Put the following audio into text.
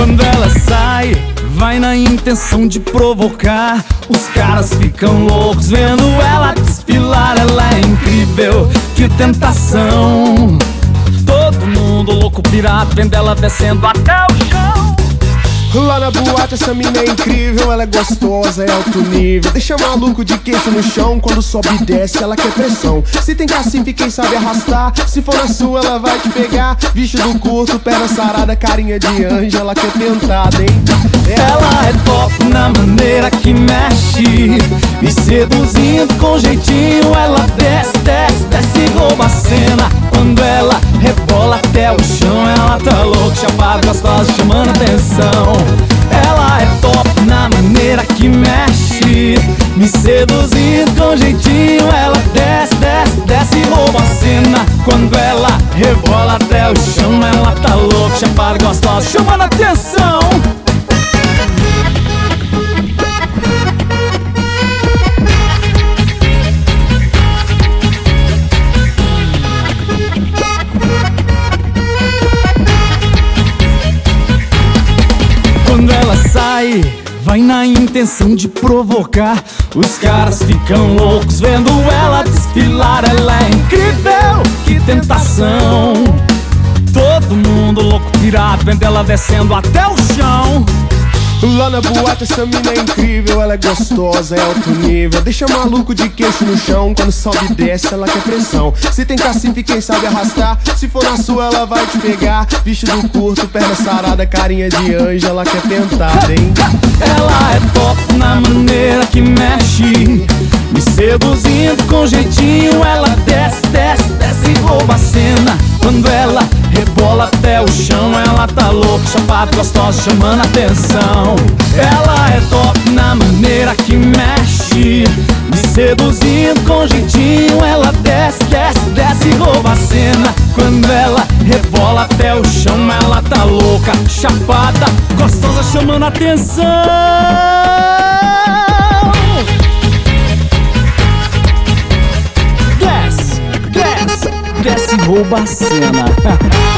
Quando ela sai, vai na intenção de provocar. Os caras ficam loucos vendo ela desfilar. Ela é incrível, que tentação. Todo mundo louco pirata vendo ela descendo até o chão. Lá na boate essa mina é incrível, ela é gostosa, é alto nível. Deixa maluco de queixo no chão, quando sobe e desce ela quer pressão. Se tem cacife quem sabe arrastar, se for na sua ela vai te pegar. Vestido curto, perna sarada, carinha de anjo, ela quer tentada, hein? Ela é top na maneira que mexe, me seduzindo com jeitinho. Ela desce, desce, desce e rouba a cena. Quando ela rebola até o chão, ela tá louca, chapada, gostosa, chamando atenção. Ela é top na maneira que mexe, me seduzindo com jeitinho. Ela desce, desce, desce e rouba a cena. Quando ela rebola até o chão, ela tá louca, chapada, gostosa, chamando atenção. Quando ela sai, vai na intenção de provocar. Os caras ficam loucos vendo ela desfilar. Ela é incrível, que tentação. Todo mundo louco pirado vendo ela descendo até o chão. Lá na boate essa mina é incrível, ela é gostosa, é alto nível. Deixa maluco de queixo no chão, quando sobe e desce ela quer pressão. Se tem cacife quem sabe arrastar, se for na sua ela vai te pegar. Vestido curto, perna sarada, carinha de anjo, ela quer tentada, hein? Ela é top na maneira que mexe, me seduzindo com jeitinho. Ela desce, desce, desce e rouba a cena. Quando ela rebola até o chão, ela tá louca, chapada, gostosa, chamando atenção. Ela é top na maneira que mexe, me seduzindo com jeitinho. Ela desce, desce, desce e rouba a cena. Quando ela rebola até o chão, ela tá louca, chapada, gostosa, chamando atenção. Desce, desce, desce e rouba a cena.